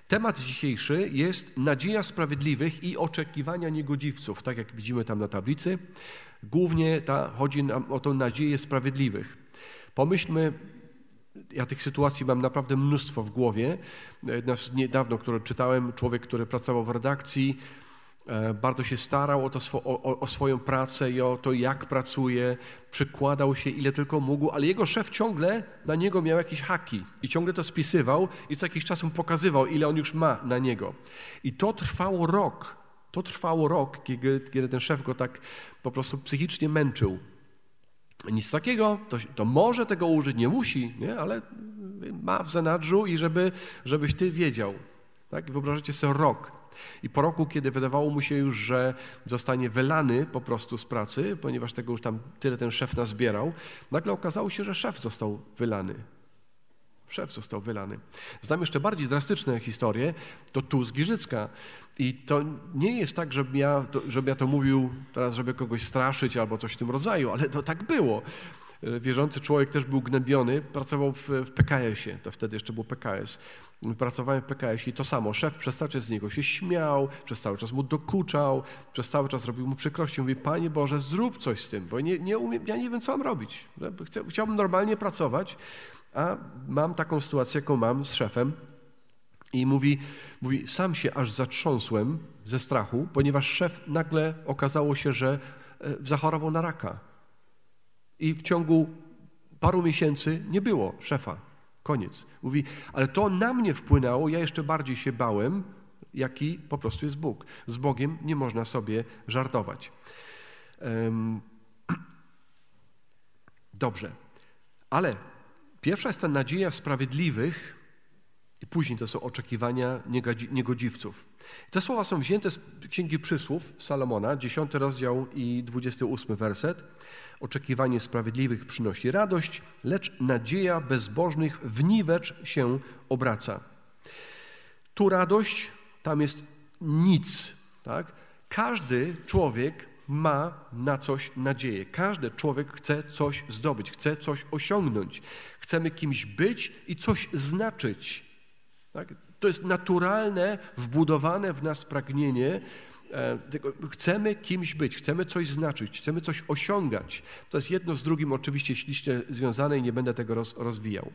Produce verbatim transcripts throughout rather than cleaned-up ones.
Temat dzisiejszy jest nadzieja sprawiedliwych i oczekiwania niegodziwców, tak jak widzimy tam na tablicy. Głównie ta, chodzi nam o tą nadzieję sprawiedliwych. Pomyślmy, ja tych sytuacji mam naprawdę mnóstwo w głowie. Niedawno, które czytałem, człowiek, który pracował w redakcji, bardzo się starał o, to, o, o swoją pracę i o to, jak pracuje, przykładał się ile tylko mógł, ale jego szef ciągle na niego miał jakieś haki i ciągle to spisywał i co jakiś czas mu pokazywał, ile on już ma na niego. I to trwało rok. To trwało rok, kiedy, kiedy ten szef go tak po prostu psychicznie męczył. Nic takiego, to, to może tego użyć, nie musi, nie? Ale ma w zanadrzu i żeby, żebyś ty wiedział. Tak? Wyobraźcie sobie rok. I po roku, kiedy wydawało mu się już, że zostanie wylany po prostu z pracy, ponieważ tego już tam tyle ten szef nazbierał, nagle okazało się, że szef został wylany. Szef został wylany. Znam jeszcze bardziej drastyczne historie, to tu z Giżycka. I to nie jest tak, żebym ja, żebym ja to mówił teraz, żeby kogoś straszyć albo coś w tym rodzaju, ale to tak było. Wierzący człowiek też był gnębiony, pracował w, w P K S-ie, to wtedy jeszcze był P K S. Pracowałem w P K S-ie i to samo. Szef przez cały czas z niego się śmiał, przez cały czas mu dokuczał, przez cały czas robił mu przykrości. Mówi, Panie Boże, zrób coś z tym, bo nie, nie umiem, ja nie wiem, co mam robić. Chciałbym normalnie pracować, a mam taką sytuację, jaką mam z szefem. I mówi, mówi, sam się aż zatrząsłem ze strachu, ponieważ szef nagle okazało się, że zachorował na raka. I w ciągu paru miesięcy nie było szefa. Koniec. Mówi, ale to na mnie wpłynęło, ja jeszcze bardziej się bałem, jaki po prostu jest Bóg. Z Bogiem nie można sobie żartować. Um, dobrze. Ale pierwsza jest ta nadzieja sprawiedliwych i później to są oczekiwania niegodziwców. Te słowa są wzięte z Księgi Przysłów Salomona, dziesiąty rozdział i dwudziesty ósmy werset. Oczekiwanie sprawiedliwych przynosi radość, lecz nadzieja bezbożnych w niwecz się obraca. Tu radość, tam jest nic. Tak? Każdy człowiek ma na coś nadzieję. Każdy człowiek chce coś zdobyć, chce coś osiągnąć. Chcemy kimś być i coś znaczyć. Tak? To jest naturalne, wbudowane w nas pragnienie. Chcemy kimś być, chcemy coś znaczyć, chcemy coś osiągać. To jest jedno z drugim oczywiście ślicznie związane i nie będę tego roz, rozwijał.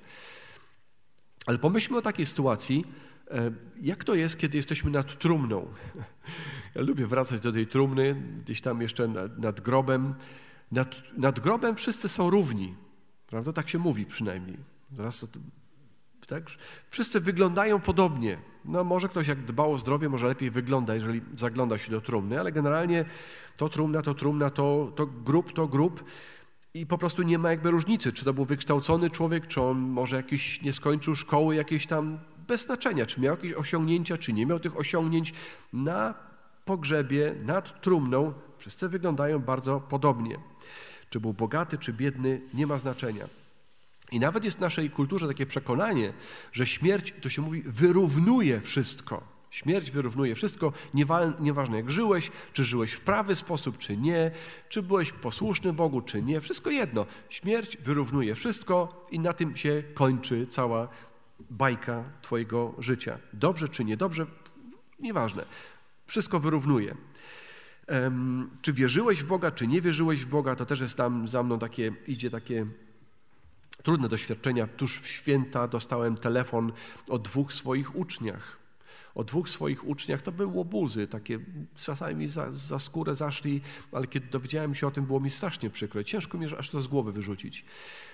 Ale pomyślmy o takiej sytuacji, jak to jest, kiedy jesteśmy nad trumną. Ja lubię wracać do tej trumny, gdzieś tam jeszcze nad, nad grobem. Nad, nad grobem wszyscy są równi, prawda? Tak się mówi przynajmniej. Zaraz to, tak? Wszyscy wyglądają podobnie. No może ktoś jak dba o zdrowie, może lepiej wygląda, jeżeli zagląda się do trumny, ale generalnie to trumna, to trumna, to, to grób, to grób i po prostu nie ma jakby różnicy, czy to był wykształcony człowiek, czy on może jakiś nie skończył szkoły jakieś tam, bez znaczenia, czy miał jakieś osiągnięcia, czy nie miał tych osiągnięć. Na pogrzebie, nad trumną wszyscy wyglądają bardzo podobnie. Czy był bogaty, czy biedny, nie ma znaczenia. I nawet jest w naszej kulturze takie przekonanie, że śmierć, to się mówi, wyrównuje wszystko. Śmierć wyrównuje wszystko, nieważne jak żyłeś, czy żyłeś w prawy sposób, czy nie, czy byłeś posłuszny Bogu, czy nie, wszystko jedno. Śmierć wyrównuje wszystko i na tym się kończy cała bajka twojego życia. Dobrze czy niedobrze, nieważne. Wszystko wyrównuje. Um, czy wierzyłeś w Boga, czy nie wierzyłeś w Boga, to też jest tam za mną takie, idzie takie trudne doświadczenia. Tuż w święta dostałem telefon o dwóch swoich uczniach. O dwóch swoich uczniach to były łobuzy, takie czasami mi za, za skórę zaszli, ale kiedy dowiedziałem się o tym, było mi strasznie przykro. Ciężko mi aż to z głowy wyrzucić.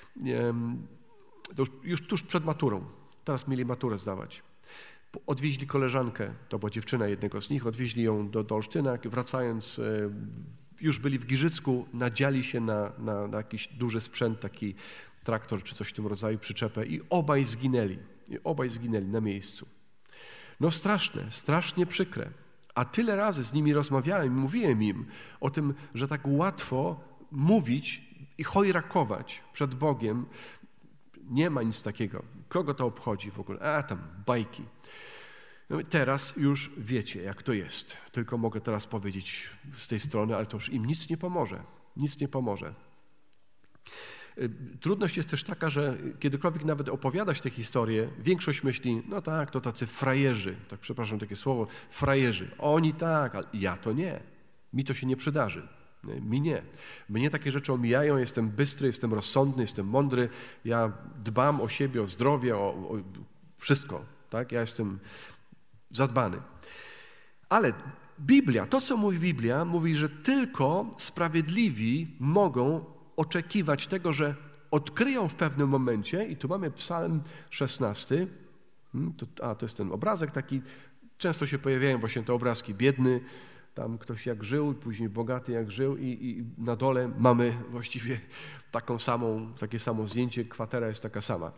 To już, już tuż przed maturą. Teraz mieli maturę zdawać. Odwieźli koleżankę, to była dziewczyna jednego z nich, odwieźli ją do, do Olsztyna, wracając już byli w Giżycku, nadziali się na, na, na jakiś duży sprzęt, taki traktor czy coś w tym rodzaju, przyczepę i obaj zginęli. I obaj zginęli na miejscu. No straszne, strasznie przykre. A tyle razy z nimi rozmawiałem, mówiłem im o tym, że tak łatwo mówić i chojrakować przed Bogiem. Nie ma nic takiego. Kogo to obchodzi w ogóle? A tam, bajki. No teraz już wiecie, jak to jest. Tylko mogę teraz powiedzieć z tej strony, ale to już im nic nie pomoże. Nic nie pomoże. Trudność jest też taka, że kiedykolwiek nawet opowiadać tę historię, większość myśli, no tak, to tacy frajerzy, tak przepraszam takie słowo, frajerzy. Oni tak, ale ja to nie. Mi to się nie przydarzy. Mi nie. Mnie takie rzeczy omijają, jestem bystry, jestem rozsądny, jestem mądry, ja dbam o siebie, o zdrowie, o, o wszystko. Tak? Ja jestem zadbany. Ale Biblia, to co mówi Biblia, mówi, że tylko sprawiedliwi mogą oczekiwać tego, że odkryją w pewnym momencie, i tu mamy Psalm szesnasty, to, a to jest ten obrazek taki, często się pojawiają właśnie te obrazki, biedny, tam ktoś jak żył, później bogaty jak żył i, i na dole mamy właściwie taką samą, takie samo zdjęcie, kwatera jest taka sama.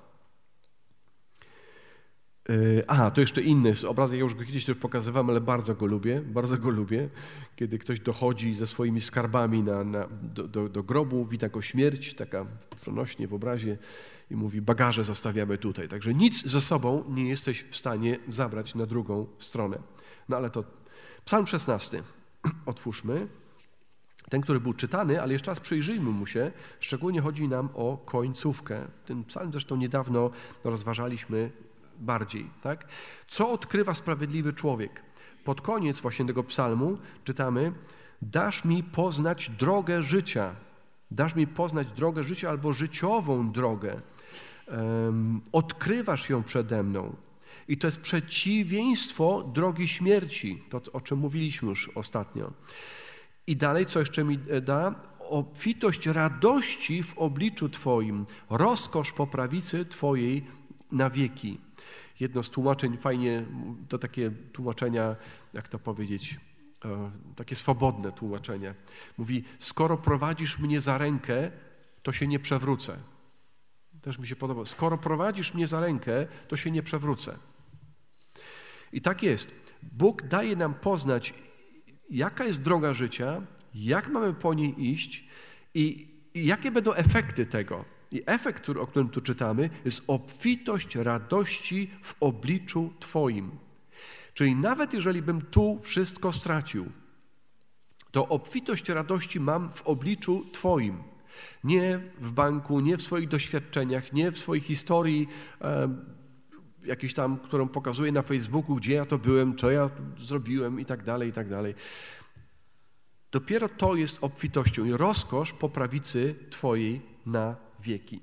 Aha, to jeszcze inny obrazek, ja już go kiedyś też pokazywałem, ale bardzo go lubię, bardzo go lubię, kiedy ktoś dochodzi ze swoimi skarbami na, na, do, do, do grobu, wita go śmierć, taka przenośnie w obrazie i mówi, bagaże zostawiamy tutaj. Także nic ze sobą nie jesteś w stanie zabrać na drugą stronę. No ale to Psalm szesnasty, otwórzmy. Ten, który był czytany, ale jeszcze raz przyjrzyjmy mu się. Szczególnie chodzi nam o końcówkę. Ten psalm zresztą niedawno rozważaliśmy bardziej. Tak? Co odkrywa sprawiedliwy człowiek? Pod koniec właśnie tego psalmu czytamy: dasz mi poznać drogę życia. Dasz mi poznać drogę życia albo życiową drogę. Um, odkrywasz ją przede mną. I to jest przeciwieństwo drogi śmierci, to o czym mówiliśmy już ostatnio. I dalej, co jeszcze mi da? Obfitość radości w obliczu Twoim, rozkosz po prawicy Twojej na wieki. Jedno z tłumaczeń, fajnie, to takie tłumaczenia, jak to powiedzieć, takie swobodne tłumaczenie. Mówi, skoro prowadzisz mnie za rękę, to się nie przewrócę. Też mi się podoba. Skoro prowadzisz mnie za rękę, to się nie przewrócę. I tak jest. Bóg daje nam poznać, jaka jest droga życia, jak mamy po niej iść i, i jakie będą efekty tego. I efekt, który, o którym tu czytamy, jest obfitość radości w obliczu Twoim. Czyli nawet jeżeli bym tu wszystko stracił, to obfitość radości mam w obliczu Twoim. Nie w banku, nie w swoich doświadczeniach, nie w swojej historii e, jakiejś tam, którą pokazuję na Facebooku, gdzie ja to byłem, co ja zrobiłem i tak dalej, i tak dalej. Dopiero to jest obfitością i rozkosz po prawicy Twojej na wieki.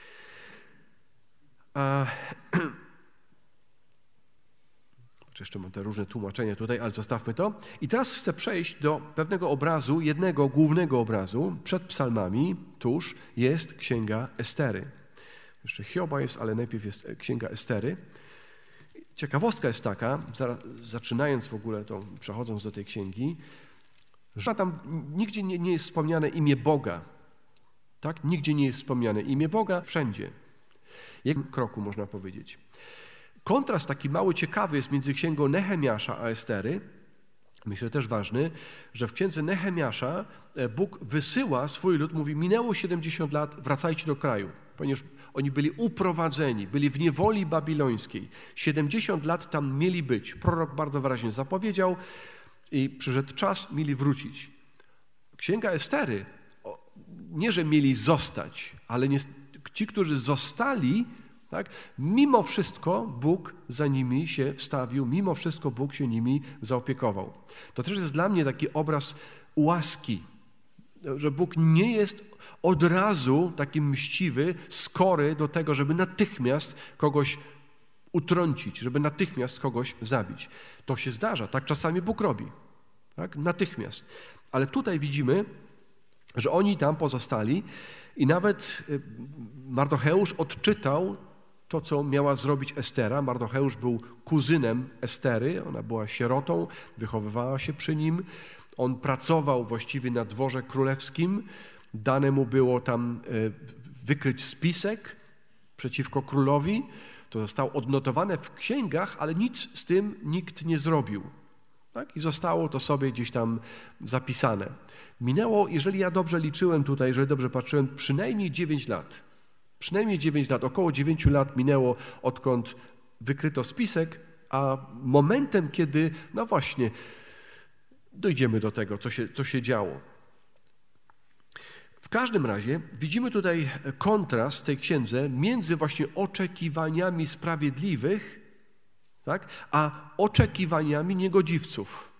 A, jeszcze mam te różne tłumaczenia tutaj, ale zostawmy to. I teraz chcę przejść do pewnego obrazu, jednego głównego obrazu. Przed psalmami tuż jest Księga Estery. Jeszcze Hioba jest, ale najpierw jest Księga Estery. Ciekawostka jest taka, zaczynając w ogóle to, przechodząc do tej księgi, że tam nigdzie nie, nie jest wspomniane imię Boga. Tak? Nigdzie nie jest wspomniane imię Boga, wszędzie. W jednym kroku można powiedzieć. Kontrast taki mały, ciekawy jest między księgą Nehemiasza a Estery. Myślę też ważny, że w księdze Nehemiasza Bóg wysyła swój lud, mówi, minęło siedemdziesiąt lat, wracajcie do kraju, ponieważ oni byli uprowadzeni, byli w niewoli babilońskiej. siedemdziesiąt lat tam mieli być. Prorok bardzo wyraźnie zapowiedział i przyszedł czas, mieli wrócić. Księga Estery, nie że mieli zostać, ale nie, ci, którzy zostali, tak, mimo wszystko Bóg za nimi się wstawił, mimo wszystko Bóg się nimi zaopiekował. To też jest dla mnie taki obraz łaski, że Bóg nie jest od razu taki mściwy, skory do tego, żeby natychmiast kogoś utrącić, żeby natychmiast kogoś zabić. To się zdarza, tak czasami Bóg robi, tak? Natychmiast. Ale tutaj widzimy, że oni tam pozostali i nawet Mardocheusz odczytał to, co miała zrobić Estera. Mardocheusz był kuzynem Estery, ona była sierotą, wychowywała się przy nim. On pracował właściwie na dworze królewskim. Dane mu było tam wykryć spisek przeciwko królowi. To zostało odnotowane w księgach, ale nic z tym nikt nie zrobił. Tak? I zostało to sobie gdzieś tam zapisane. Minęło, jeżeli ja dobrze liczyłem tutaj, jeżeli dobrze patrzyłem, przynajmniej dziewięć lat. Przynajmniej dziewięć lat, około dziewięciu lat minęło, odkąd wykryto spisek, a momentem, kiedy, no właśnie, dojdziemy do tego, co się, co się działo. W każdym razie widzimy tutaj kontrast w tej księdze między właśnie oczekiwaniami sprawiedliwych, tak, a oczekiwaniami niegodziwców.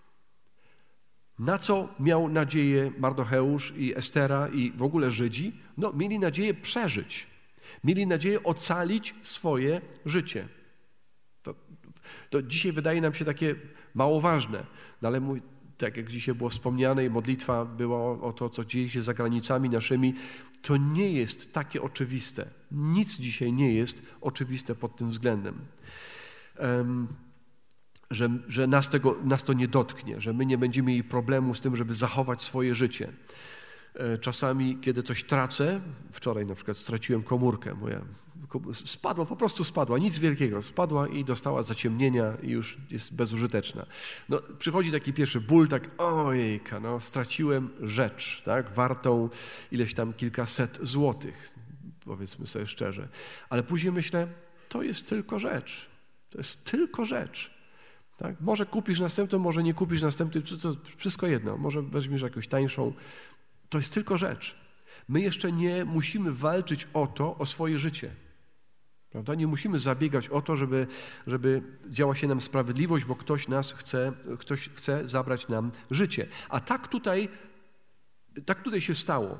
Na co miał nadzieję Mardocheusz i Estera i w ogóle Żydzi? No, mieli nadzieję przeżyć. Mieli nadzieję ocalić swoje życie. To, to dzisiaj wydaje nam się takie mało ważne, no ale mój, tak jak dzisiaj było wspomniane i modlitwa była o, o to, co dzieje się za granicami naszymi, to nie jest takie oczywiste. Nic dzisiaj nie jest oczywiste pod tym względem. Um, że, że nas, tego, nas to nie dotknie, że my nie będziemy mieli problemu z tym, żeby zachować swoje życie. Czasami, kiedy coś tracę, wczoraj na przykład straciłem komórkę, moja spadła, po prostu spadła, nic wielkiego, spadła i dostała zaciemnienia i już jest bezużyteczna. No, przychodzi taki pierwszy ból, tak ojejka, no, straciłem rzecz, tak, wartą ileś tam kilkaset złotych, powiedzmy sobie szczerze. Ale później myślę, to jest tylko rzecz, to jest tylko rzecz. Tak? Może kupisz następną, może nie kupisz następną, to wszystko jedno, może weźmiesz jakąś tańszą. To jest tylko rzecz. My jeszcze nie musimy walczyć o to, o swoje życie. Prawda? Nie musimy zabiegać o to, żeby, żeby działa się nam sprawiedliwość, bo ktoś nas chce, ktoś chce zabrać nam życie. A tak tutaj, tak tutaj się stało.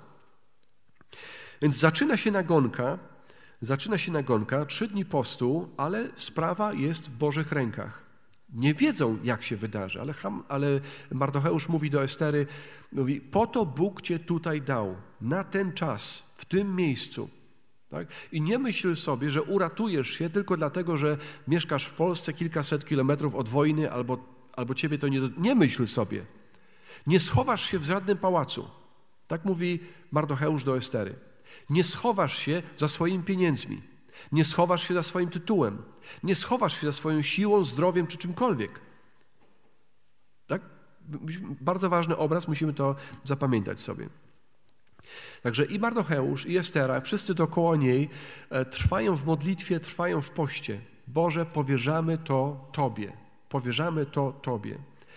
Więc zaczyna się nagonka, zaczyna się nagonka, trzy dni postu, ale sprawa jest w Bożych rękach. Nie wiedzą, jak się wydarzy, ale, Ham, ale Mardocheusz mówi do Estery, mówi, po to Bóg cię tutaj dał, na ten czas, w tym miejscu. Tak? I nie myśl sobie, że uratujesz się tylko dlatego, że mieszkasz w Polsce kilkaset kilometrów od wojny, albo, albo ciebie to nie... Do... Nie myśl sobie. Nie schowasz się w żadnym pałacu. Tak mówi Mardocheusz do Estery. Nie schowasz się za swoimi pieniędzmi. Nie schowasz się za swoim tytułem. Nie schowasz się za swoją siłą, zdrowiem czy czymkolwiek. Tak? Bardzo ważny obraz, musimy to zapamiętać sobie. Także i Mardocheusz, i Estera, wszyscy dookoła niej trwają w modlitwie, trwają w poście. Boże, powierzamy to Tobie. Powierzamy to Tobie.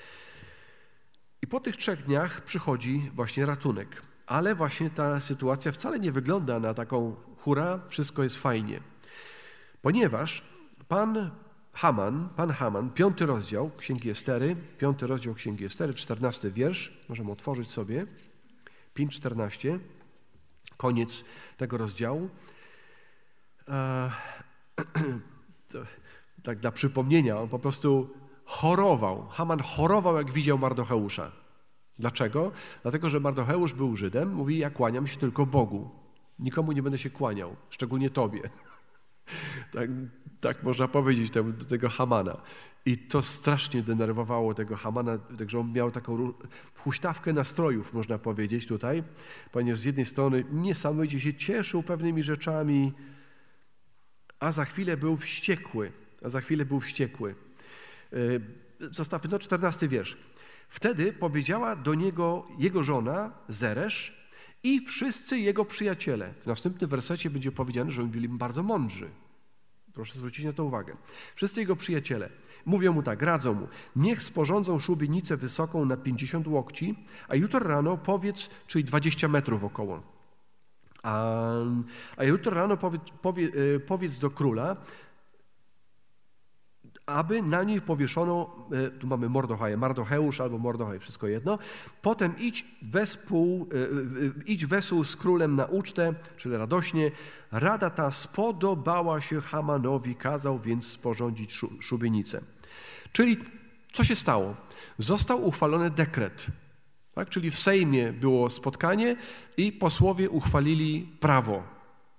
I po tych trzech dniach przychodzi właśnie ratunek. Ale właśnie ta sytuacja wcale nie wygląda na taką hura, wszystko jest fajnie. Ponieważ pan Haman, pan Haman, piąty rozdział Księgi Estery, piąty rozdział Księgi Estery, czternasty wiersz, możemy otworzyć sobie, pięć czternaście, koniec tego rozdziału. E, to, tak dla przypomnienia, on po prostu chorował. Haman chorował, jak widział Mardocheusza. Dlaczego? Dlatego, że Mardocheusz był Żydem, mówi, ja kłaniam się tylko Bogu. Nikomu nie będę się kłaniał, szczególnie Tobie. Tak, tak można powiedzieć do tego Hamana. I to strasznie denerwowało tego Hamana, także on miał taką huśtawkę nastrojów, można powiedzieć tutaj, ponieważ z jednej strony niesamowicie się cieszył pewnymi rzeczami, a za chwilę był wściekły. A za chwilę był wściekły. Zostawmy, no czternasty wiersz. Wtedy powiedziała do niego jego żona Zeresz i wszyscy jego przyjaciele. W następnym wersecie będzie powiedziane, że oni byli bardzo mądrzy. Proszę zwrócić na to uwagę. Wszyscy jego przyjaciele mówią mu tak, radzą mu, niech sporządzą szubienicę wysoką na pięćdziesiąt łokci, a jutro rano powiedz, czyli dwadzieścia metrów około. A, a jutro rano powiedz, powie, powiedz do króla, aby na niej powieszono, tu mamy Mordochaja, Mardocheusz albo Mordochaj, wszystko jedno. Potem idź wespół, idź wesół z królem na ucztę, czyli radośnie. Rada ta spodobała się Hamanowi, kazał więc sporządzić szubienicę. Czyli co się stało? Został uchwalony dekret. Tak? Czyli w Sejmie było spotkanie i posłowie uchwalili prawo.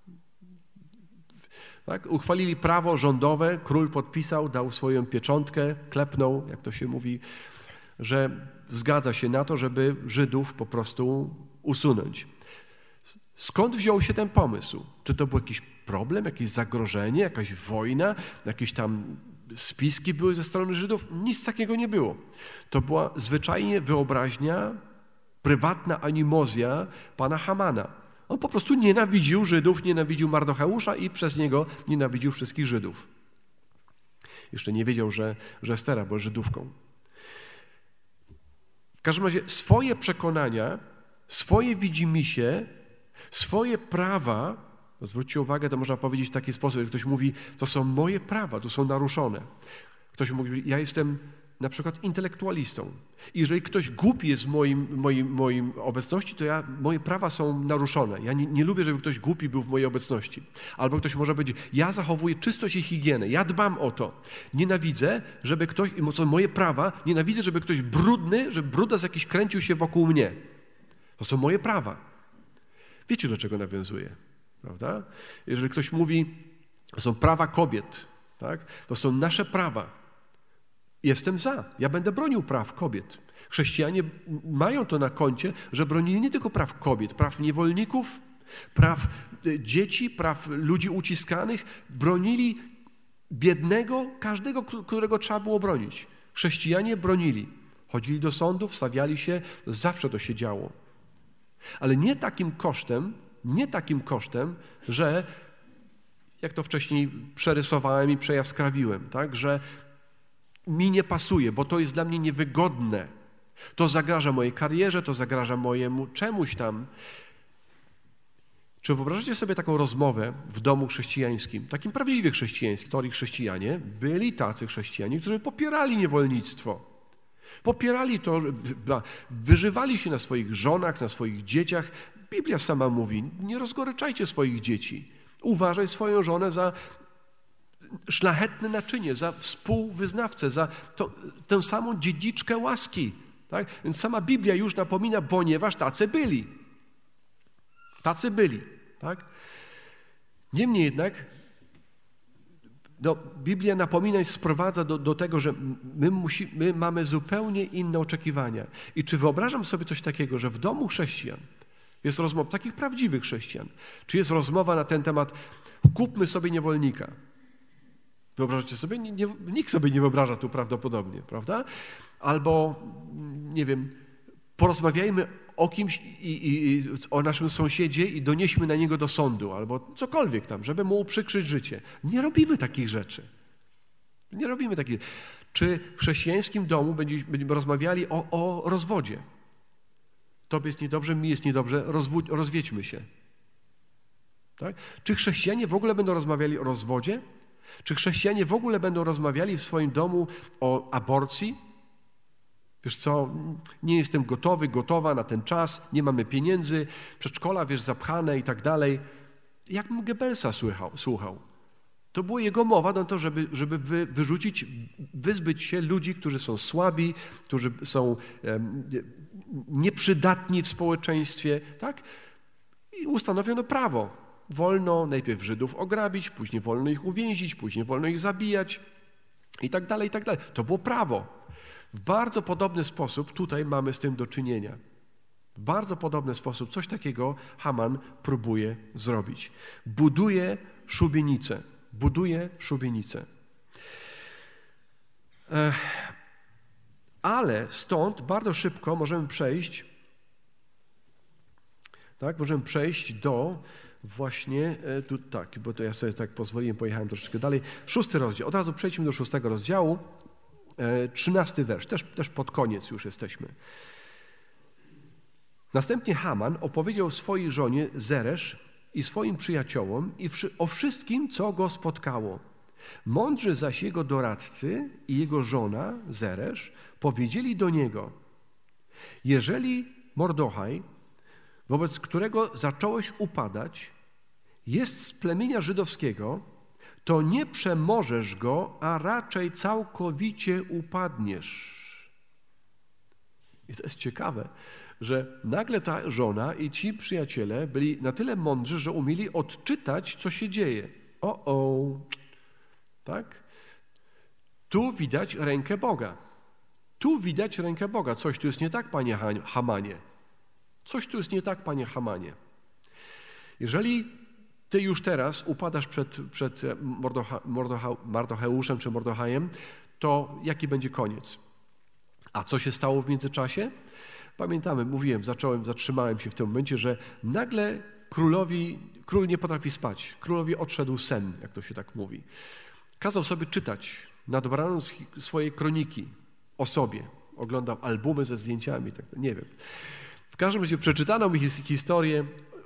Tak? Uchwalili prawo rządowe, król podpisał, dał swoją pieczątkę, klepnął, jak to się mówi, że zgadza się na to, żeby Żydów po prostu usunąć. Skąd wziął się ten pomysł? Czy to był jakiś problem, jakieś zagrożenie, jakaś wojna, jakieś tam spiski były ze strony Żydów? Nic takiego nie było. To była zwyczajnie wyobraźnia, prywatna animozja pana Hamana. On po prostu nienawidził Żydów, nienawidził Mardocheusza i przez niego nienawidził wszystkich Żydów. Jeszcze nie wiedział, że, że Estera była Żydówką. W każdym razie swoje przekonania, swoje widzimisię Swoje prawa, zwróćcie uwagę, to można powiedzieć w taki sposób, jak ktoś mówi, to są moje prawa, to są naruszone. Ktoś mówi, ja jestem na przykład intelektualistą. I jeżeli ktoś głupi jest w moim, moim, moim obecności, to ja, moje prawa są naruszone. Ja nie, nie lubię, żeby ktoś głupi był w mojej obecności. Albo ktoś może powiedzieć, ja zachowuję czystość i higienę, ja dbam o to. Nienawidzę, żeby ktoś, to są moje prawa, nienawidzę, żeby ktoś brudny, żeby brudas jakiś kręcił się wokół mnie. To są moje prawa. Wiecie, do czego nawiązuję, prawda? Jeżeli ktoś mówi, to są prawa kobiet, tak? To są nasze prawa. Jestem za. Ja będę bronił praw kobiet. Chrześcijanie mają to na koncie, że bronili nie tylko praw kobiet, praw niewolników, praw dzieci, praw ludzi uciskanych. Bronili biednego, każdego, którego trzeba było bronić. Chrześcijanie bronili. Chodzili do sądów, stawiali się, zawsze to się działo. Ale nie takim kosztem, nie takim kosztem, że, jak to wcześniej przerysowałem i przejaskrawiłem, tak, że mi nie pasuje, bo to jest dla mnie niewygodne. To zagraża mojej karierze, to zagraża mojemu czemuś tam. Czy wyobrażacie sobie taką rozmowę w domu chrześcijańskim, takim prawdziwie chrześcijańskim, w teorii chrześcijanie, byli tacy chrześcijanie, którzy popierali niewolnictwo. Popierali to, wyżywali się na swoich żonach, na swoich dzieciach. Biblia sama mówi, nie rozgoryczajcie swoich dzieci. Uważaj swoją żonę za szlachetne naczynie, za współwyznawcę, za to, tę samą dziedziczkę łaski. Tak? Więc sama Biblia już napomina, ponieważ tacy byli. Tacy byli. Tak? Niemniej jednak no, Biblia napomina i sprowadza do, do tego, że my, musi, my mamy zupełnie inne oczekiwania. I czy wyobrażam sobie coś takiego, że w domu chrześcijan jest rozmowa, takich prawdziwych chrześcijan, czy jest rozmowa na ten temat, kupmy sobie niewolnika. Wyobrażacie sobie? Nie, nie, nikt sobie nie wyobraża tu prawdopodobnie, prawda? Albo, nie wiem, porozmawiajmy o kimś i, i, i o naszym sąsiedzie i donieśmy na niego do sądu, albo cokolwiek tam, żeby mu uprzykrzyć życie. Nie robimy takich rzeczy. Nie robimy takich. Czy w chrześcijańskim domu będziemy, będziemy rozmawiali o, o rozwodzie? Tobie jest niedobrze, mi jest niedobrze, rozwódź, rozwiedźmy się. Tak? Czy chrześcijanie w ogóle będą rozmawiali o rozwodzie? Czy chrześcijanie w ogóle będą rozmawiali w swoim domu o aborcji? Wiesz co, nie jestem gotowy, gotowa na ten czas, nie mamy pieniędzy, przedszkola, wiesz, zapchane i tak dalej. Jak bym Goebbelsa słuchał, słuchał? To była jego mowa na to, żeby, żeby wy, wyrzucić, wyzbyć się ludzi, którzy są słabi, którzy są um, nieprzydatni w społeczeństwie, tak? I ustanowiono prawo. Wolno najpierw Żydów ograbić, później wolno ich uwięzić, później wolno ich zabijać i tak dalej, i tak dalej. To było prawo. W bardzo podobny sposób tutaj mamy z tym do czynienia. W bardzo podobny sposób coś takiego Haman próbuje zrobić. Buduje szubienicę. Buduje szubienicę. Ale stąd bardzo szybko możemy przejść, tak, możemy przejść do właśnie, tu tak, bo to ja sobie tak pozwoliłem, pojechałem troszeczkę dalej. Szósty rozdział. Od razu przejdźmy do szóstego rozdziału. Trzynasty wersz, też, też pod koniec już jesteśmy. Następnie Haman opowiedział swojej żonie Zeresz i swoim przyjaciołom i o wszystkim, co go spotkało. Mądrzy zaś jego doradcy i jego żona Zeresz powiedzieli do niego: jeżeli Mordochaj, wobec którego zacząłeś upadać, jest z plemienia żydowskiego, to nie przemożesz go, a raczej całkowicie upadniesz. I to jest ciekawe, że nagle ta żona i ci przyjaciele byli na tyle mądrzy, że umieli odczytać, co się dzieje. O, o, tak? Tu widać rękę Boga. Tu widać rękę Boga. Coś tu jest nie tak, panie Hamanie. Coś tu jest nie tak, panie Hamanie. Jeżeli ty już teraz upadasz przed, przed Mordocha, Mordocha, Mardocheuszem czy Mordochajem, to jaki będzie koniec? A co się stało w międzyczasie? Pamiętamy, mówiłem, zacząłem, zatrzymałem się w tym momencie, że nagle królowi, król nie potrafi spać. Królowi odszedł sen, jak to się tak mówi. Kazał sobie czytać na dobranoc swoje kroniki o sobie. Oglądał albumy ze zdjęciami, tak, nie wiem. W każdym razie przeczytano mi historię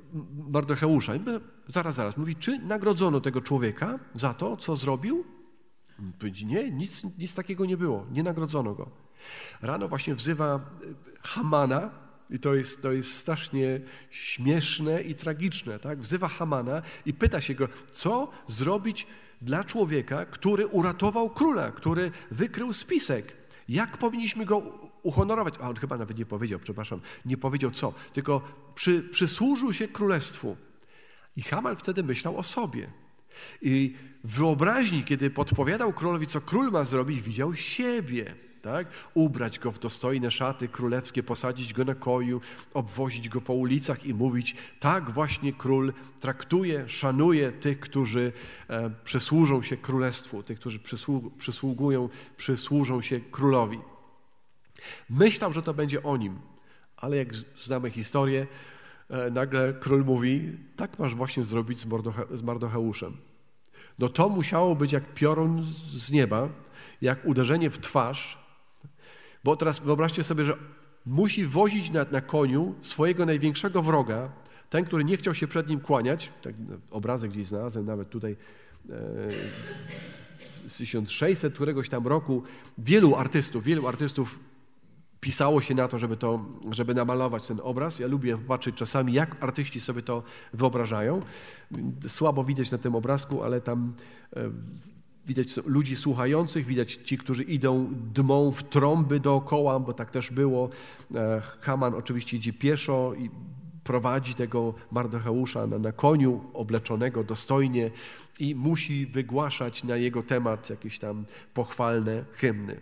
Mardocheusza. I my, zaraz, zaraz. Mówi, czy nagrodzono tego człowieka za to, co zrobił? Mówi, nie, nic, nic takiego nie było. Nie nagrodzono go. Rano właśnie wzywa Hamana i to jest, to jest strasznie śmieszne i tragiczne. Tak? Wzywa Hamana i pyta się go, co zrobić dla człowieka, który uratował króla, który wykrył spisek. Jak powinniśmy go uhonorować? A on chyba nawet nie powiedział, przepraszam, nie powiedział co, tylko przy, przysłużył się królestwu. I Haman wtedy myślał o sobie. I w wyobraźni, kiedy podpowiadał królowi, co król ma zrobić, widział siebie. Tak? Ubrać go w dostojne szaty królewskie, posadzić go na koniu, obwozić go po ulicach i mówić, tak właśnie król traktuje, szanuje tych, którzy e, przysłużą się królestwu, tych, którzy przysług, przysługują, przysłużą się królowi. Myślał, że to będzie o nim, ale jak znamy historię, e, nagle król mówi, tak masz właśnie zrobić z, Mordoche, z Mardocheuszem. No to musiało być jak piorun z nieba, jak uderzenie w twarz, bo teraz wyobraźcie sobie, że musi wozić na, na koniu swojego największego wroga, ten, który nie chciał się przed nim kłaniać, tak, obrazek gdzieś znalazłem, nawet tutaj e, z tysiąc sześćset któregoś tam roku, wielu artystów, wielu artystów pisało się na to, żeby, to, żeby namalować ten obraz. Ja lubię patrzeć czasami, jak artyści sobie to wyobrażają. Słabo widać na tym obrazku, ale tam e, widać ludzi słuchających, widać ci, którzy idą, dmą w trąby dookoła, bo tak też było. Haman oczywiście idzie pieszo i prowadzi tego Mardocheusza na, na koniu, obleczonego dostojnie i musi wygłaszać na jego temat jakieś tam pochwalne hymny.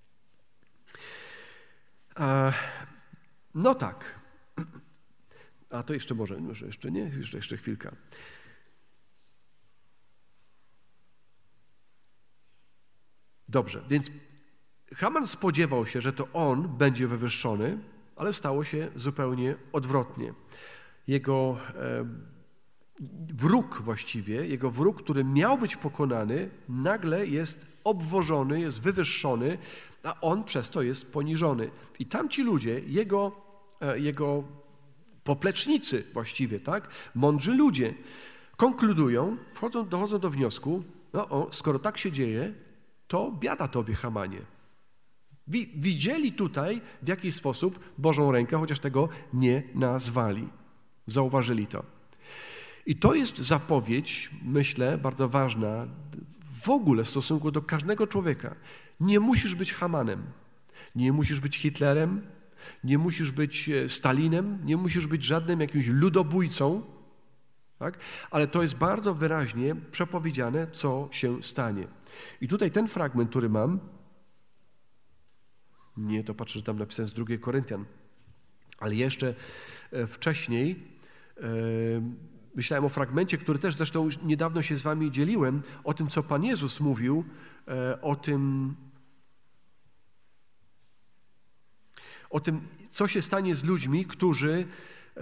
A, no tak. A to jeszcze może, może jeszcze nie, jeszcze, jeszcze chwilkę. Dobrze, więc Haman spodziewał się, że to on będzie wywyższony, ale stało się zupełnie odwrotnie. Jego e, wróg właściwie, jego wróg, który miał być pokonany, nagle jest obwożony, jest wywyższony, a on przez to jest poniżony. I tamci ludzie, jego, e, jego poplecznicy właściwie, tak, mądrzy ludzie, konkludują, wchodzą, dochodzą do wniosku, no o, skoro tak się dzieje, to biada tobie, Hamanie. Widzieli tutaj w jakiś sposób Bożą rękę, chociaż tego nie nazwali. Zauważyli to. I to jest zapowiedź, myślę, bardzo ważna w ogóle w stosunku do każdego człowieka. Nie musisz być Hamanem, nie musisz być Hitlerem, nie musisz być Stalinem, nie musisz być żadnym jakimś ludobójcą, tak? Ale to jest bardzo wyraźnie przepowiedziane, co się stanie. I tutaj ten fragment, który mam, nie, to patrzę, że tam napisałem z drugiej Koryntian, ale jeszcze wcześniej e, myślałem o fragmencie, który też zresztą już niedawno się z wami dzieliłem, o tym, co Pan Jezus mówił, e, o tym, o tym, co się stanie z ludźmi, którzy, e,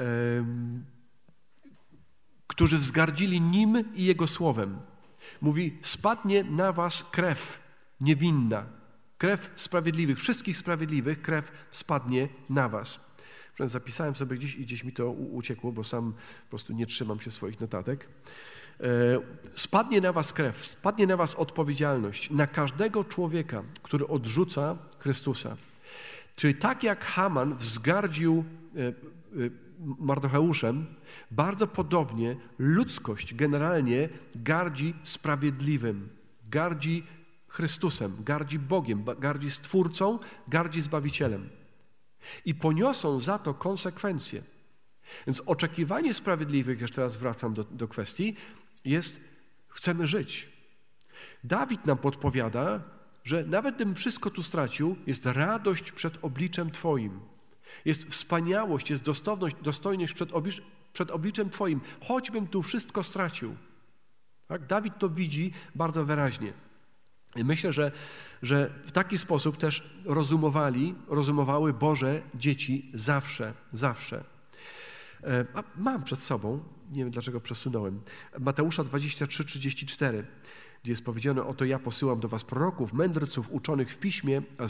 którzy wzgardzili Nim i Jego Słowem. Mówi, spadnie na was krew niewinna, krew sprawiedliwych, wszystkich sprawiedliwych, krew spadnie na was. Zapisałem sobie gdzieś i gdzieś mi to uciekło, bo sam po prostu nie trzymam się swoich notatek. Spadnie na was krew, spadnie na was odpowiedzialność, na każdego człowieka, który odrzuca Chrystusa. Czyli tak jak Haman wzgardził Mardocheuszem, bardzo podobnie ludzkość generalnie gardzi sprawiedliwym, gardzi Chrystusem, gardzi Bogiem, gardzi Stwórcą, gardzi Zbawicielem. I poniosą za to konsekwencje. Więc oczekiwanie sprawiedliwych, jeszcze raz wracam do, do kwestii, jest, chcemy żyć. Dawid nam podpowiada, że nawet gdybym wszystko tu stracił, jest radość przed obliczem Twoim. Jest wspaniałość, jest dostojność, dostojność przed, oblicz, przed obliczem Twoim, choćbym tu wszystko stracił. Tak? Dawid to widzi bardzo wyraźnie. I myślę, że, że w taki sposób też rozumowali, rozumowały Boże dzieci zawsze, zawsze. A mam przed sobą, nie wiem dlaczego przesunąłem, Mateusza dwadzieścia trzy, trzydzieści cztery, gdzie jest powiedziane, oto ja posyłam do was proroków, mędrców, uczonych w piśmie, a z,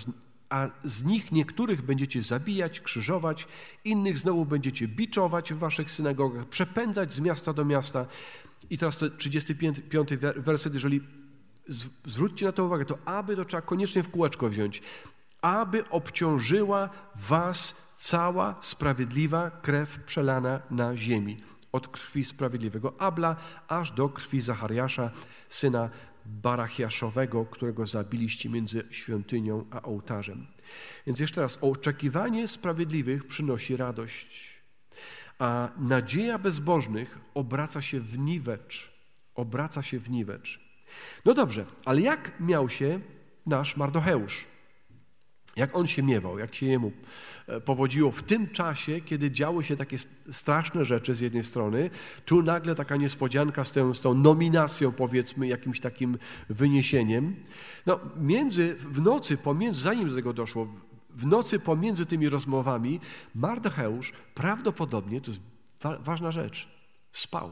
a z nich niektórych będziecie zabijać, krzyżować, innych znowu będziecie biczować w waszych synagogach, przepędzać z miasta do miasta. I teraz to trzydziesty piąty werset, jeżeli zwróćcie na to uwagę, to aby to trzeba koniecznie w kółeczko wziąć, aby obciążyła was cała sprawiedliwa krew przelana na ziemi. Od krwi sprawiedliwego Abla, aż do krwi Zachariasza, syna Barachiaszowego, którego zabiliście między świątynią a ołtarzem. Więc jeszcze raz, oczekiwanie sprawiedliwych przynosi radość, a nadzieja bezbożnych obraca się w niwecz. Obraca się w niwecz. No dobrze, ale jak miał się nasz Mardocheusz? Jak on się miewał, jak się jemu powodziło w tym czasie, kiedy działy się takie straszne rzeczy z jednej strony, tu nagle taka niespodzianka z tą, z tą nominacją, powiedzmy, jakimś takim wyniesieniem. No, między, w nocy, pomiędzy, zanim do tego doszło, w nocy pomiędzy tymi rozmowami Mardocheusz prawdopodobnie, to jest wa- ważna rzecz, spał.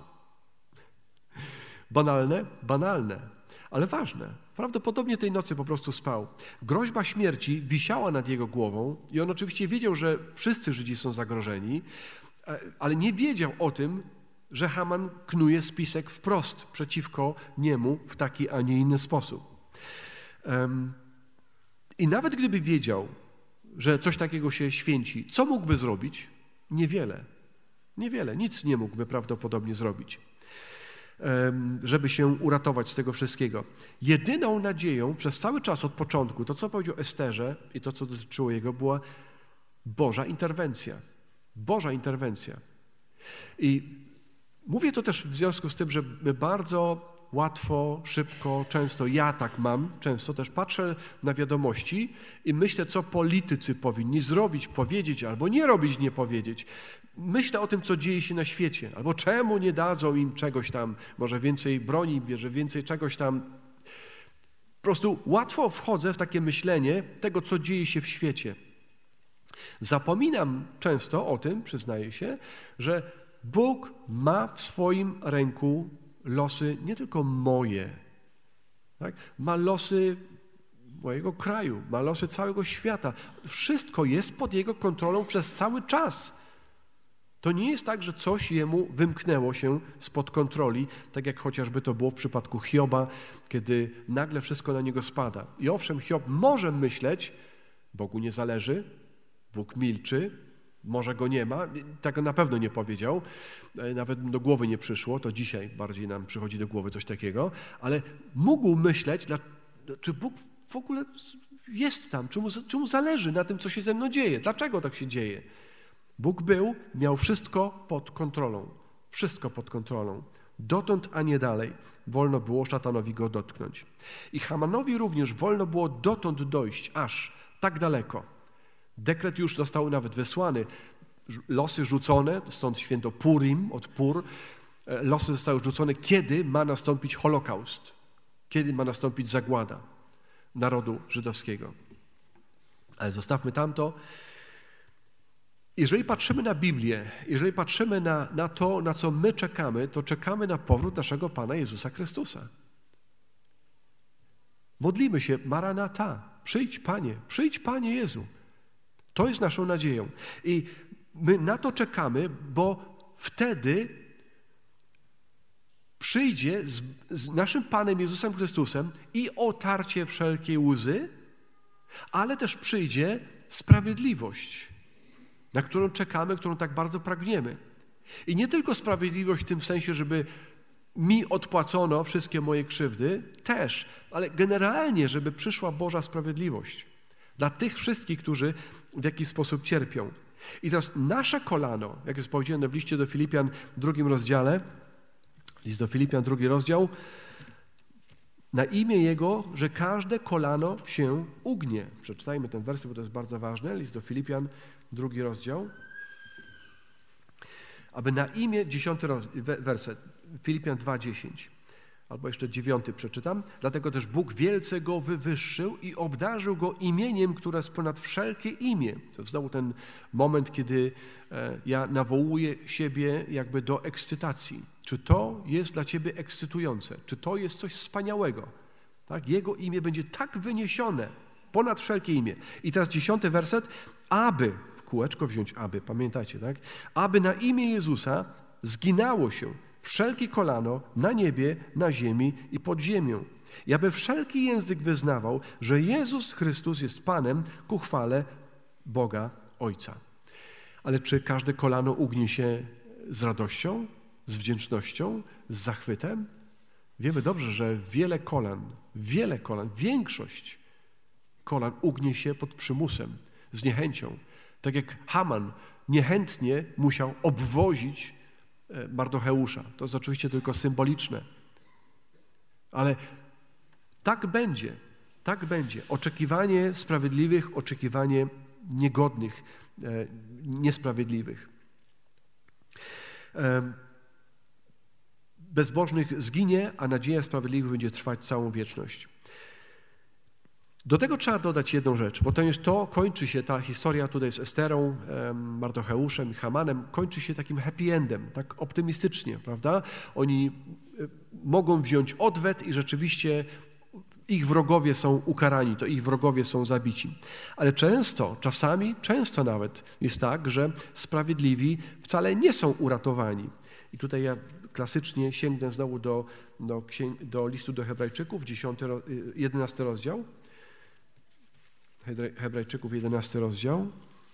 Banalne? Banalne, ale ważne. Prawdopodobnie tej nocy po prostu spał. Groźba śmierci wisiała nad jego głową i on oczywiście wiedział, że wszyscy Żydzi są zagrożeni, ale nie wiedział o tym, że Haman knuje spisek wprost przeciwko niemu w taki, a nie inny sposób. I nawet gdyby wiedział, że coś takiego się święci, co mógłby zrobić? Niewiele. Niewiele. Nic nie mógłby prawdopodobnie zrobić, żeby się uratować z tego wszystkiego. Jedyną nadzieją przez cały czas od początku, to co powiedział Esterze i to co dotyczyło jego, była Boża interwencja. Boża interwencja. I mówię to też w związku z tym, że my bardzo łatwo, szybko, często, ja tak mam, często też patrzę na wiadomości i myślę, co politycy powinni zrobić, powiedzieć albo nie robić, nie powiedzieć. Myślę o tym, co dzieje się na świecie, albo czemu nie dadzą im czegoś tam, może więcej broni, bierze więcej czegoś tam. Po prostu łatwo wchodzę w takie myślenie tego, co dzieje się w świecie. Zapominam często o tym, przyznaję się, że Bóg ma w swoim ręku losy nie tylko moje, tak? Ma losy mojego kraju, ma losy całego świata. Wszystko jest pod Jego kontrolą przez cały czas. To nie jest tak, że coś Jemu wymknęło się spod kontroli, tak jak chociażby to było w przypadku Hioba, kiedy nagle wszystko na niego spada. I owszem, Hiob może myśleć, Bogu nie zależy, Bóg milczy, może go nie ma, tego na pewno nie powiedział, nawet do głowy nie przyszło, to dzisiaj bardziej nam przychodzi do głowy coś takiego, ale mógł myśleć, czy Bóg w ogóle jest tam, czy mu, czy mu zależy na tym, co się ze mną dzieje, dlaczego tak się dzieje. Bóg był, miał wszystko pod kontrolą, wszystko pod kontrolą, dotąd, a nie dalej. Wolno było szatanowi go dotknąć. I Hamanowi również wolno było dotąd dojść, aż tak daleko. Dekret już został nawet wysłany, losy rzucone, stąd święto Purim, od Pur, losy zostały rzucone, kiedy ma nastąpić Holokaust, kiedy ma nastąpić zagłada narodu żydowskiego. Ale zostawmy tamto. Jeżeli patrzymy na Biblię, jeżeli patrzymy na, na to, na co my czekamy, to czekamy na powrót naszego Pana Jezusa Chrystusa. Modlimy się, Maranata, przyjdź Panie, przyjdź Panie Jezu. To jest naszą nadzieją. I my na to czekamy, bo wtedy przyjdzie z, z naszym Panem Jezusem Chrystusem i otarcie wszelkiej łzy, ale też przyjdzie sprawiedliwość, na którą czekamy, którą tak bardzo pragniemy. I nie tylko sprawiedliwość w tym sensie, żeby mi odpłacono wszystkie moje krzywdy, też, ale generalnie, żeby przyszła Boża sprawiedliwość dla tych wszystkich, którzy w jakiś sposób cierpią. I teraz nasze kolano, jak jest powiedziane w liście do Filipian w drugim rozdziale, list do Filipian, drugi rozdział, na imię Jego, że każde kolano się ugnie. Przeczytajmy ten werset, bo to jest bardzo ważne. List do Filipian, drugi rozdział. Aby na imię, dziesiąty werset, Filipian dwa, dziesięć. Albo jeszcze dziewiąty przeczytam. Dlatego też Bóg wielce go wywyższył i obdarzył go imieniem, które jest ponad wszelkie imię. To znowu ten moment, kiedy ja nawołuję siebie jakby do ekscytacji. Czy to jest dla ciebie ekscytujące? Czy to jest coś wspaniałego? Tak? Jego imię będzie tak wyniesione ponad wszelkie imię. I teraz dziesiąty werset, aby, w kółeczko wziąć aby, pamiętajcie, tak? Aby na imię Jezusa zginało się wszelkie kolano na niebie, na ziemi i pod ziemią. I aby wszelki język wyznawał, że Jezus Chrystus jest Panem ku chwale Boga Ojca. Ale czy każde kolano ugnie się z radością, z wdzięcznością, z zachwytem? Wiemy dobrze, że wiele kolan, wiele kolan, większość kolan ugnie się pod przymusem, z niechęcią. Tak jak Haman niechętnie musiał obwozić Mardocheusza. To jest oczywiście tylko symboliczne. Ale tak będzie, tak będzie. Oczekiwanie sprawiedliwych, oczekiwanie niegodnych, e, niesprawiedliwych. E, bezbożnych zginie, a nadzieja sprawiedliwych będzie trwać całą wieczność. Do tego trzeba dodać jedną rzecz, bo to jest to, kończy się ta historia tutaj z Esterą, Mardocheuszem i Hamanem, kończy się takim happy endem, tak optymistycznie, prawda? Oni mogą wziąć odwet i rzeczywiście ich wrogowie są ukarani, to ich wrogowie są zabici. Ale często, czasami, często nawet jest tak, że sprawiedliwi wcale nie są uratowani. I tutaj ja klasycznie sięgnę znowu do, do, do listu do Hebrajczyków, dziesiąty, jedenasty rozdział. Hebrajczyków, jedenasty rozdział.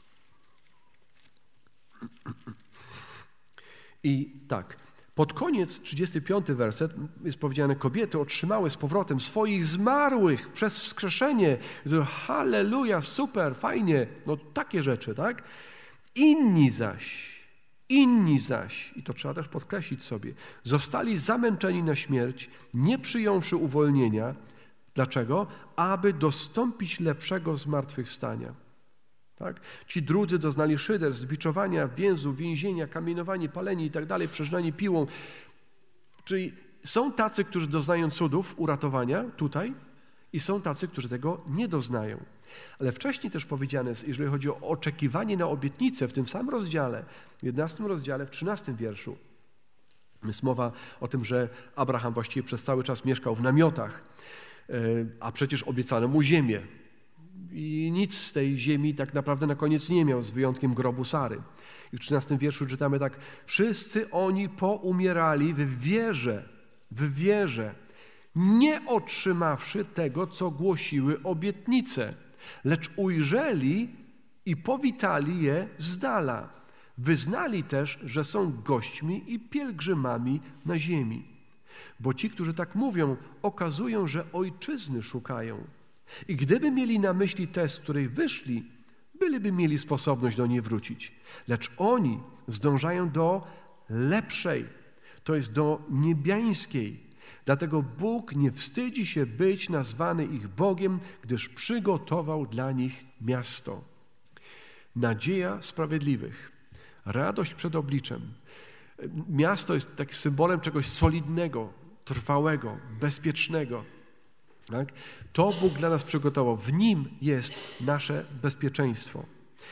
I tak, pod koniec, trzydziesty piąty werset, jest powiedziane, kobiety otrzymały z powrotem swoich zmarłych przez wskrzeszenie. Halleluja, super, fajnie, no takie rzeczy, tak? Inni zaś, inni zaś, i to trzeba też podkreślić sobie, zostali zamęczeni na śmierć, nie przyjąwszy uwolnienia. Dlaczego? Aby dostąpić lepszego zmartwychwstania. Tak? Ci drudzy doznali szyderstw, zbiczowania, więzów, więzienia, kamienowanie, palenie i tak dalej, przeżynanie piłą. Czyli są tacy, którzy doznają cudów, uratowania tutaj i są tacy, którzy tego nie doznają. Ale wcześniej też powiedziane jest, jeżeli chodzi o oczekiwanie na obietnicę, w tym samym rozdziale, w jedenastym rozdziale, w trzynastym wierszu, jest mowa o tym, że Abraham właściwie przez cały czas mieszkał w namiotach, a przecież obiecano mu ziemię. I nic z tej ziemi tak naprawdę na koniec nie miał, z wyjątkiem grobu Sary. I w trzynastym wierszu czytamy tak, wszyscy oni poumierali w wierze, w wierze, nie otrzymawszy tego, co głosiły obietnice, lecz ujrzeli i powitali je z dala. Wyznali też, że są gośćmi i pielgrzymami na ziemi. Bo ci, którzy tak mówią, okazują, że ojczyzny szukają. I gdyby mieli na myśli tę, z której wyszli, byliby mieli sposobność do niej wrócić. Lecz oni zdążają do lepszej, to jest do niebiańskiej. Dlatego Bóg nie wstydzi się być nazwany ich Bogiem, gdyż przygotował dla nich miasto. Nadzieja sprawiedliwych, radość przed obliczem. Miasto jest takim symbolem czegoś solidnego, trwałego, bezpiecznego. Tak? To Bóg dla nas przygotował. W Nim jest nasze bezpieczeństwo.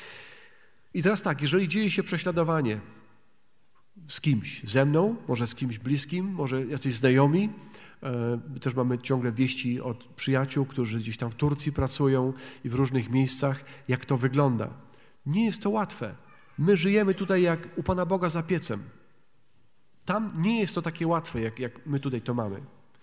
I teraz tak, jeżeli dzieje się prześladowanie z kimś, ze mną, może z kimś bliskim, może jacyś znajomi, my też mamy ciągle wieści od przyjaciół, którzy gdzieś tam w Turcji pracują i w różnych miejscach, jak to wygląda. Nie jest to łatwe. My żyjemy tutaj jak u Pana Boga za piecem. Tam nie jest to takie łatwe, jak, jak my tutaj to mamy.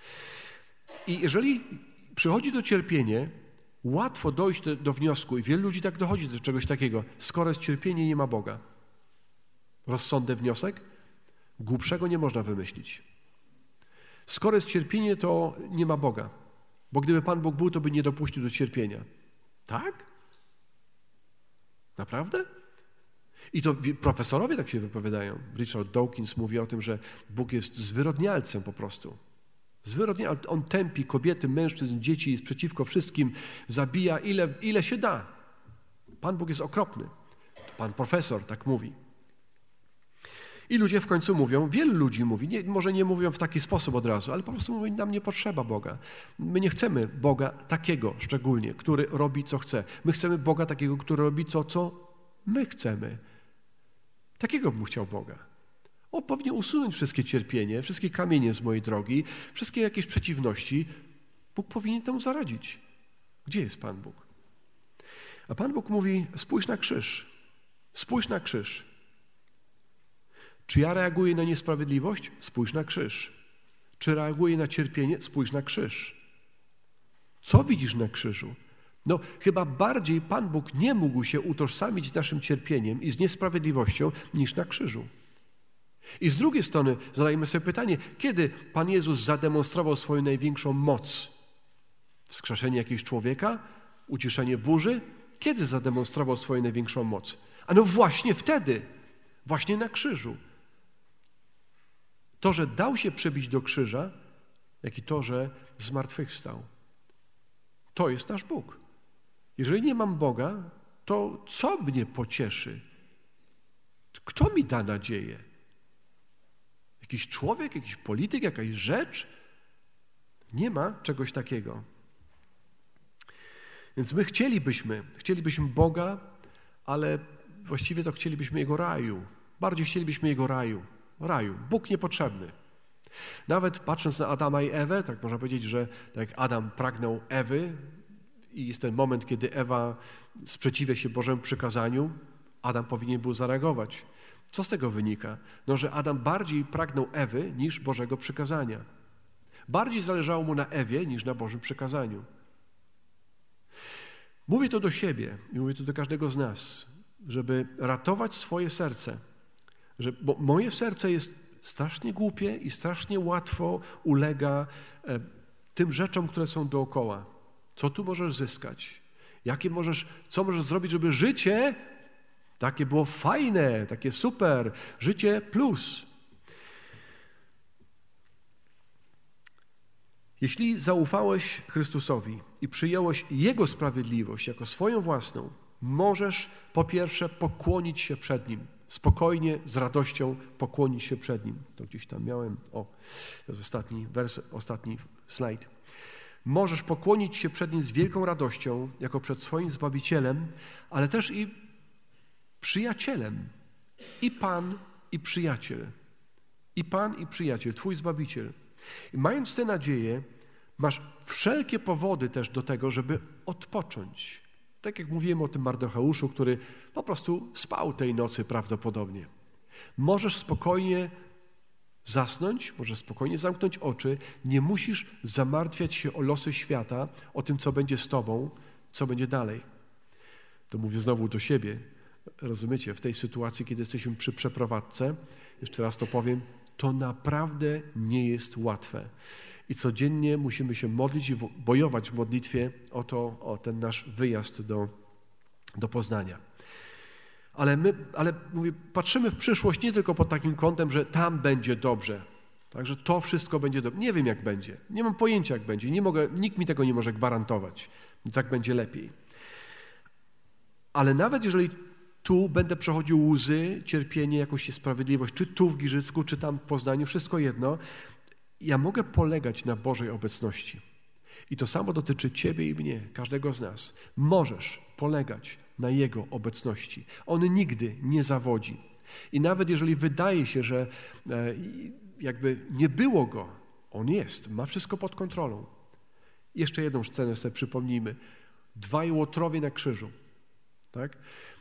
I jeżeli przychodzi do cierpienia, łatwo dojść do, do wniosku, i wielu ludzi tak dochodzi do czegoś takiego, skoro jest cierpienie, nie ma Boga. Rozsądny wniosek? Głupszego nie można wymyślić. Skoro jest cierpienie, to nie ma Boga. Bo gdyby Pan Bóg był, to by nie dopuścił do cierpienia. Tak? Naprawdę? I to profesorowie tak się wypowiadają. Richard Dawkins mówi o tym, że Bóg jest zwyrodnialcem po prostu. Zwyrodnial, on tępi kobiety, mężczyzn, dzieci, jest przeciwko wszystkim, zabija ile, ile się da. Pan Bóg jest okropny. To pan profesor tak mówi. I ludzie w końcu mówią, wielu ludzi mówi, nie, może nie mówią w taki sposób od razu, ale po prostu mówią, nam nie potrzeba Boga. My nie chcemy Boga takiego szczególnie, który robi co chce. My chcemy Boga takiego, który robi to, co my chcemy. Takiego bym chciał Boga. On powinien usunąć wszystkie cierpienie, wszystkie kamienie z mojej drogi, wszystkie jakieś przeciwności. Bóg powinien temu zaradzić. Gdzie jest Pan Bóg? A Pan Bóg mówi, spójrz na krzyż. Spójrz na krzyż. Czy ja reaguję na niesprawiedliwość? Spójrz na krzyż. Czy reaguję na cierpienie? Spójrz na krzyż. Co widzisz na krzyżu? No, chyba bardziej Pan Bóg nie mógł się utożsamić z naszym cierpieniem i z niesprawiedliwością niż na krzyżu. I z drugiej strony zadajmy sobie pytanie, kiedy Pan Jezus zademonstrował swoją największą moc? Wskrzeszenie jakiegoś człowieka? Uciszenie burzy? Kiedy zademonstrował swoją największą moc? A no właśnie wtedy, właśnie na krzyżu. To, że dał się przybić do krzyża, jak i to, że zmartwychwstał. To jest nasz Bóg. Jeżeli nie mam Boga, to co mnie pocieszy? Kto mi da nadzieję? Jakiś człowiek, jakiś polityk, jakaś rzecz? Nie ma czegoś takiego. Więc my chcielibyśmy, chcielibyśmy Boga, ale właściwie to chcielibyśmy Jego raju. Bardziej chcielibyśmy Jego raju. Raju. Bóg niepotrzebny. Nawet patrząc na Adama i Ewę, tak można powiedzieć, że tak jak Adam pragnął Ewy i jest ten moment, kiedy Ewa sprzeciwia się Bożemu przykazaniu, Adam powinien był zareagować. Co z tego wynika? No, że Adam bardziej pragnął Ewy niż Bożego przykazania. Bardziej zależało mu na Ewie niż na Bożym przykazaniu. Mówię to do siebie i mówię to do każdego z nas, żeby ratować swoje serce. Że, bo moje serce jest strasznie głupie i strasznie łatwo ulega e, tym rzeczom, które są dookoła. Co tu możesz zyskać? Jakie możesz, co możesz zrobić, żeby życie takie było fajne, takie super, życie plus. Jeśli zaufałeś Chrystusowi i przyjąłeś Jego sprawiedliwość jako swoją własną, możesz po pierwsze pokłonić się przed Nim. Spokojnie, z radością pokłonić się przed Nim. To gdzieś tam miałem, o, to jest ostatni wers, ostatni slajd. Możesz pokłonić się przed Nim z wielką radością, jako przed swoim Zbawicielem, ale też i przyjacielem. I Pan, i przyjaciel. I Pan, i przyjaciel, Twój Zbawiciel. I mając tę nadzieję, masz wszelkie powody też do tego, żeby odpocząć. Tak jak mówiłem o tym Mardocheuszu, który po prostu spał tej nocy prawdopodobnie. Możesz spokojnie zasnąć, możesz spokojnie zamknąć oczy. Nie musisz zamartwiać się o losy świata, o tym, co będzie z tobą, co będzie dalej. To mówię znowu do siebie. Rozumiecie, w tej sytuacji, kiedy jesteśmy przy przeprowadzce, jeszcze raz to powiem, to naprawdę nie jest łatwe. I codziennie musimy się modlić i bojować w modlitwie o to, o ten nasz wyjazd do, do Poznania. Ale my, ale mówię, patrzymy w przyszłość nie tylko pod takim kątem, że tam będzie dobrze. Także to wszystko będzie dobrze. Nie wiem, jak będzie. Nie mam pojęcia, jak będzie. Nie mogę, nikt mi tego nie może gwarantować. Tak będzie lepiej. Ale nawet jeżeli tu będę przechodził łzy, cierpienie, jakąś niesprawiedliwość, czy tu w Giżycku, czy tam w Poznaniu, wszystko jedno, ja mogę polegać na Bożej obecności. I to samo dotyczy ciebie i mnie, każdego z nas. Możesz polegać na Jego obecności. On nigdy nie zawodzi. I nawet jeżeli wydaje się, że e, jakby nie było Go, On jest, ma wszystko pod kontrolą. Jeszcze jedną scenę sobie przypomnijmy. Dwaj łotrowie na krzyżu. Tak?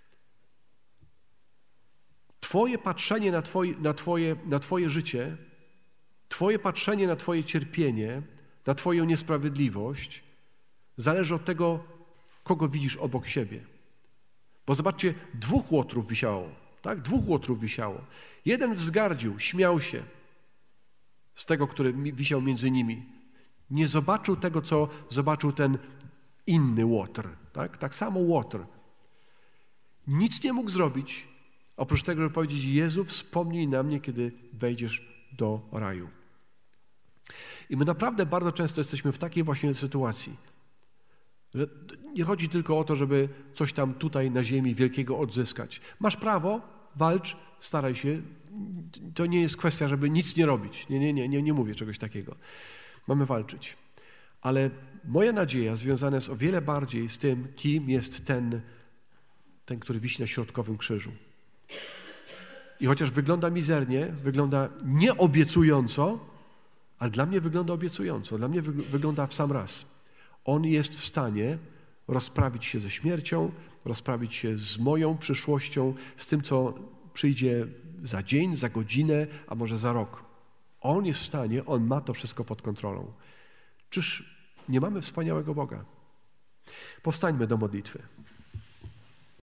Twoje patrzenie na twoje, na, twoje, na twoje życie, Twoje patrzenie na Twoje cierpienie, na Twoją niesprawiedliwość zależy od tego, kogo widzisz obok siebie. Bo zobaczcie, dwóch łotrów wisiało, tak? Dwóch łotrów wisiało. Jeden wzgardził, śmiał się z tego, który wisiał między nimi. Nie zobaczył tego, co zobaczył ten inny łotr, tak? Tak samo łotr. Nic nie mógł zrobić, oprócz tego, żeby powiedzieć: Jezu, wspomnij na mnie, kiedy wejdziesz do raju. I my naprawdę bardzo często jesteśmy w takiej właśnie sytuacji. Że nie chodzi tylko o to, żeby coś tam tutaj na ziemi wielkiego odzyskać. Masz prawo, walcz, staraj się. To nie jest kwestia, żeby nic nie robić. Nie, nie, nie, nie, nie mówię czegoś takiego. Mamy walczyć. Ale moja nadzieja związana jest o wiele bardziej z tym, kim jest ten, ten, który wisi na środkowym krzyżu. I chociaż wygląda mizernie, wygląda nieobiecująco, ale dla mnie wygląda obiecująco, dla mnie wygląda w sam raz. On jest w stanie rozprawić się ze śmiercią, rozprawić się z moją przyszłością, z tym, co przyjdzie za dzień, za godzinę, a może za rok. On jest w stanie, On ma to wszystko pod kontrolą. Czyż nie mamy wspaniałego Boga? Powstańmy do modlitwy.